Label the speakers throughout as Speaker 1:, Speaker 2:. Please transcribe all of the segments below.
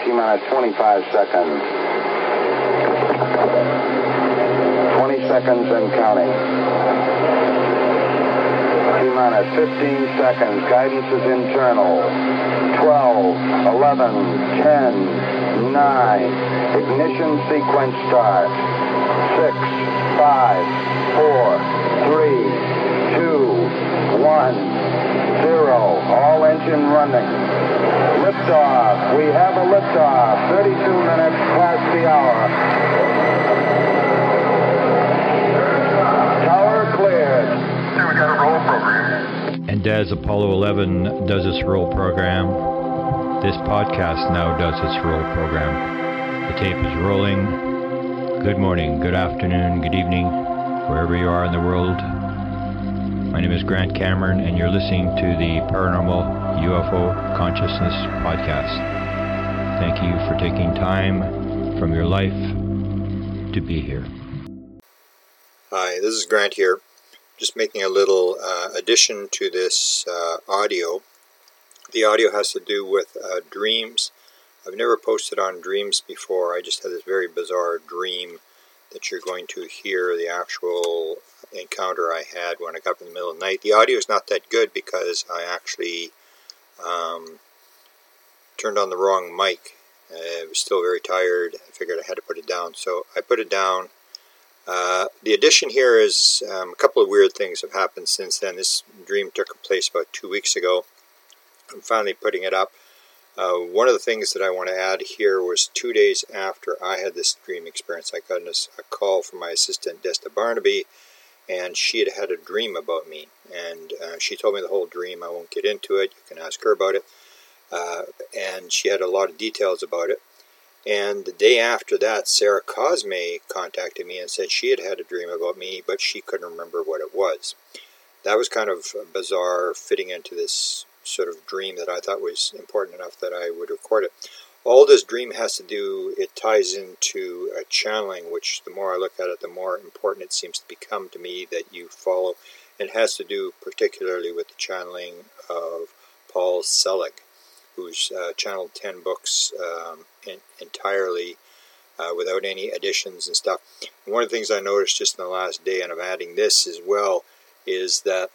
Speaker 1: T-minus 25 seconds. 20 seconds and counting. T-minus 15 seconds. Guidance is internal. 12, 11, 10, 9. Ignition sequence start. 6, 5, 4, 3, 2, 1, 0. All engine running. Liftoff. We have a liftoff. 32 minutes past the hour. Tower cleared.
Speaker 2: We got a roll program.
Speaker 3: And as Apollo 11 does its roll program, this podcast now does its roll program. The tape is rolling. Good morning, good afternoon, good evening, wherever you are in the world. My name is Grant Cameron, and you're listening to the Paranormal UFO Consciousness Podcast. Thank you for taking time from your life to be here.
Speaker 4: Hi, this is Grant here. Just making a little addition to this audio. The audio has to do with dreams. I've never posted on dreams before. I just had this very bizarre dream that you're going to hear the actual encounter I had when I got up in the middle of the night. The audio is not that good because I actually turned on the wrong mic. I was still very tired. I figured I had to put it down, so I put it down. The addition here is a couple of weird things have happened since then. This dream took place about 2 weeks ago. I'm finally putting it up. One of the things that I want to add here was 2 days after I had this dream experience, I got a call from my assistant, Desta Barnaby, and she had had a dream about me. And she told me the whole dream. I won't get into it. You can ask her about it. And she had a lot of details about it. And the day after that, Sarah Cosme contacted me and said she had had a dream about me, but she couldn't remember what it was. That was kind of bizarre, fitting into this sort of dream that I thought was important enough that I would record it. All this dream has to do, it ties into a channeling, which the more I look at it, the more important it seems to become to me that you follow. It has to do particularly with the channeling of Paul Selig, who's channeled 10 books entirely without any additions and stuff. And one of the things I noticed just in the last day, and I'm adding this as well, is that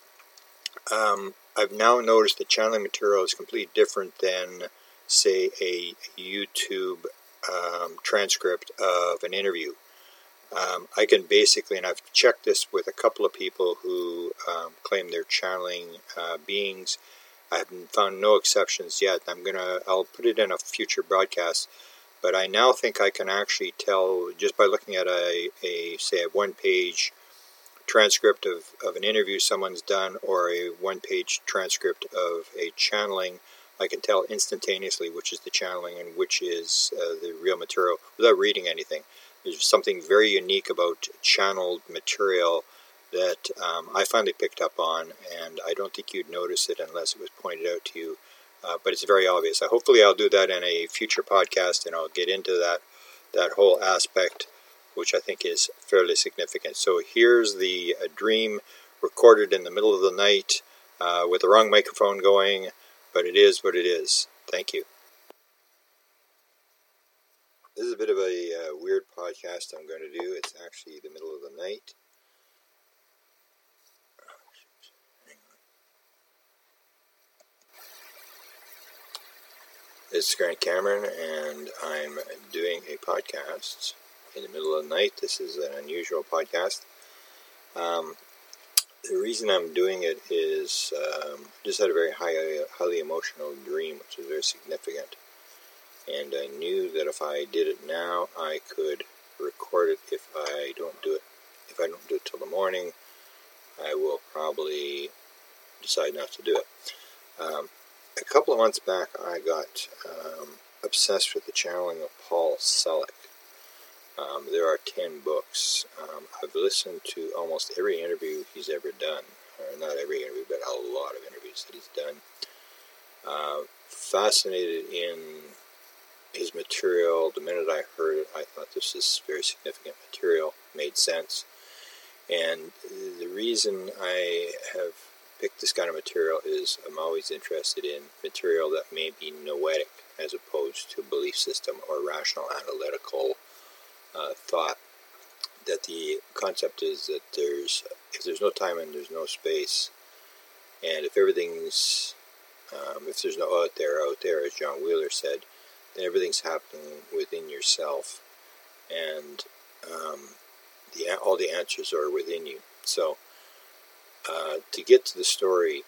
Speaker 4: I've now noticed the channeling material is completely different than, say, a YouTube transcript of an interview. I can basically, and I've checked this with a couple of people who claim they're channeling beings. I haven't found no exceptions yet. I'll put it in a future broadcast, but I now think I can actually tell just by looking at a one-page transcript of an interview someone's done or a one-page transcript of a channeling. I can tell instantaneously which is the channeling and which is the real material without reading anything. There's something very unique about channeled material that I finally picked up on, and I don't think you'd notice it unless it was pointed out to you, but it's very obvious. Hopefully I'll do that in a future podcast, and I'll get into that whole aspect, which I think is fairly significant. So here's the dream recorded in the middle of the night with the wrong microphone going, but it is what it is. Thank you. This is a bit of a weird podcast I'm going to do. It's actually the middle of the night. This is Grant Cameron, and I'm doing a podcast in the middle of the night. This is an unusual podcast. The reason I'm doing it is I just had a very highly emotional dream, which was very significant. And I knew that if I did it now, I could record it. If I don't do it till the morning, I will probably decide not to do it. A couple of months back, I got obsessed with the channeling of Paul Selig. There are 10 books. I've listened to almost every interview he's ever done. Or not every interview, but a lot of interviews that he's done. Fascinated in his material. The minute I heard it, I thought this is very significant material. Made sense. And the reason I have pick this kind of material is I'm always interested in material that may be noetic as opposed to belief system or rational analytical thought. That the concept is that if there's no time and there's no space, and if everything's if there's no out there, as John Wheeler said, then everything's happening within yourself, and all the answers are within you. So, to get to the story,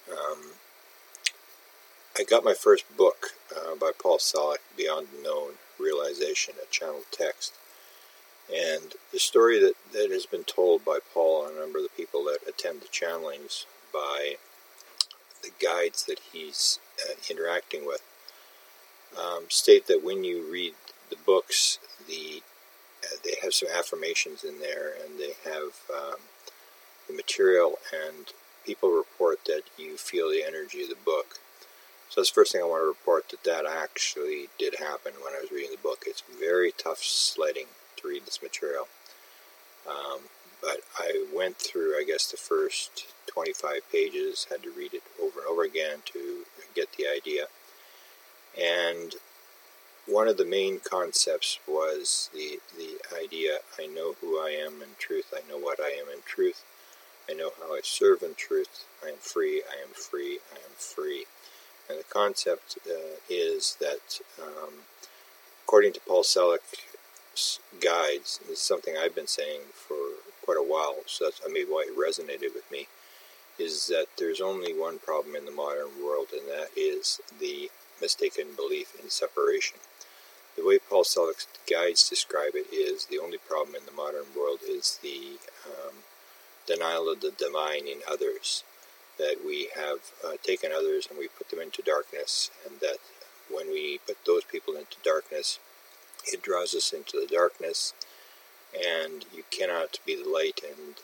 Speaker 4: I got my first book by Paul Selig, Beyond the Known Realization, a channeled text. And the story that has been told by Paul and a number of the people that attend the channelings by the guides that he's interacting with state that when you read the books, they have some affirmations in there, and they have the material, and people report that you feel the energy of the book. So that's the first thing I want to report, that actually did happen when I was reading the book. It's very tough sledding to read this material. But I went through, I guess, the first 25 pages, had to read it over and over again to get the idea. And one of the main concepts was the idea, I know who I am in truth, I know what I am in truth, I know how I serve in truth, I am free, I am free, I am free. And the concept is that, according to Paul Selig's guides, this is something I've been saying for quite a while, so that's maybe why it resonated with me, is that there's only one problem in the modern world, and that is the mistaken belief in separation. The way Paul Selig's guides describe it is the only problem in the modern world is the denial of the divine in others, that we have taken others and we put them into darkness, and that when we put those people into darkness, it draws us into the darkness, and you cannot be the light and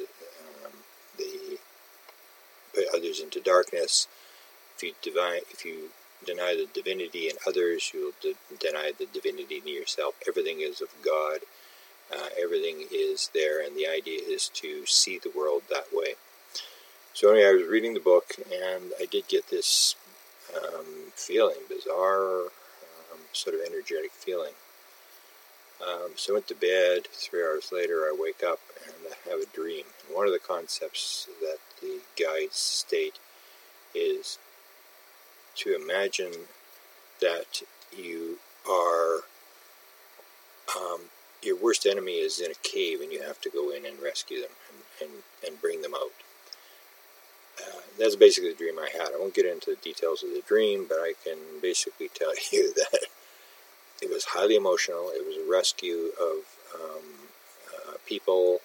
Speaker 4: put others into darkness. If you deny the divinity in others, you'll deny the divinity in yourself. Everything is of God. Everything is there, and the idea is to see the world that way. So anyway, I was reading the book, and I did get this feeling, bizarre, sort of energetic feeling. So I went to bed. 3 hours later, I wake up, and I have a dream. And one of the concepts that the guides state is to imagine that you are, your worst enemy is in a cave, and you have to go in and rescue them and bring them out. That's basically the dream I had. I won't get into the details of the dream, but I can basically tell you that it was highly emotional. It was a rescue of people,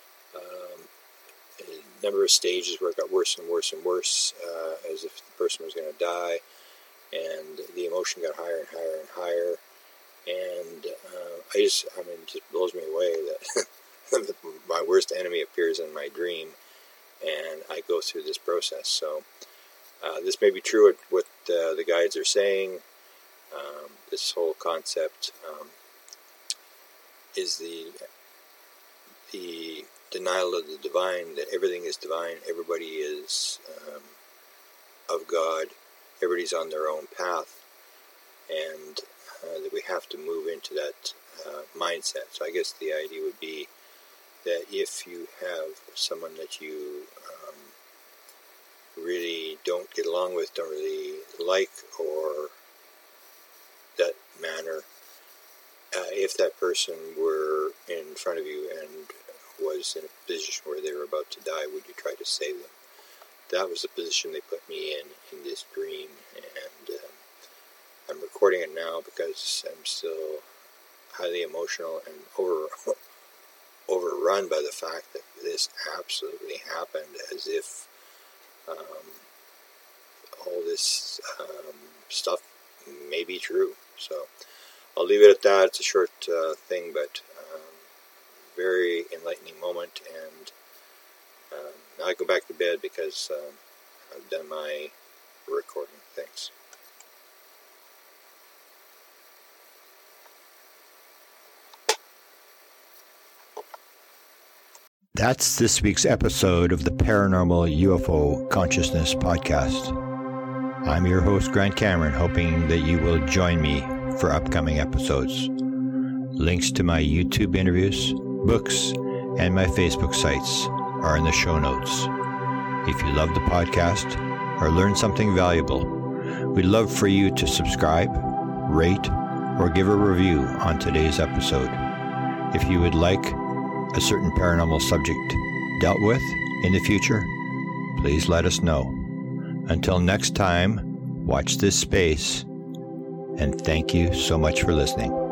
Speaker 4: a number of stages where it got worse and worse and worse, as if the person was going to die, and the emotion got higher and higher and higher, and it just blows me away that my worst enemy appears in my dream, and I go through this process. So this may be true what the guides are saying. This whole concept is the denial of the divine, that everything is divine, everybody is of God, everybody's on their own path, and that we have to move into that mindset. So I guess the idea would be that if you have someone that you really don't get along with, don't really like, or that manner, if that person were in front of you and was in a position where they were about to die, would you try to save them? That was the position they put me in this dream, and I'm recording it now because I'm still highly emotional and overrun by the fact that this absolutely happened, as if all this stuff may be true. So I'll leave it at that. It's a short thing, but very enlightening moment, and now I go back to bed because I've done my recording. Thanks.
Speaker 3: That's this week's episode of the Paranormal UFO Consciousness Podcast. I'm your host, Grant Cameron, hoping that you will join me for upcoming episodes. Links to my YouTube interviews, books, and my Facebook sites are in the show notes. If you love the podcast or learned something valuable, we'd love for you to subscribe, rate, or give a review on today's episode. If you would like a certain paranormal subject dealt with in the future, please let us know. Until next time, watch this space, and thank you so much for listening.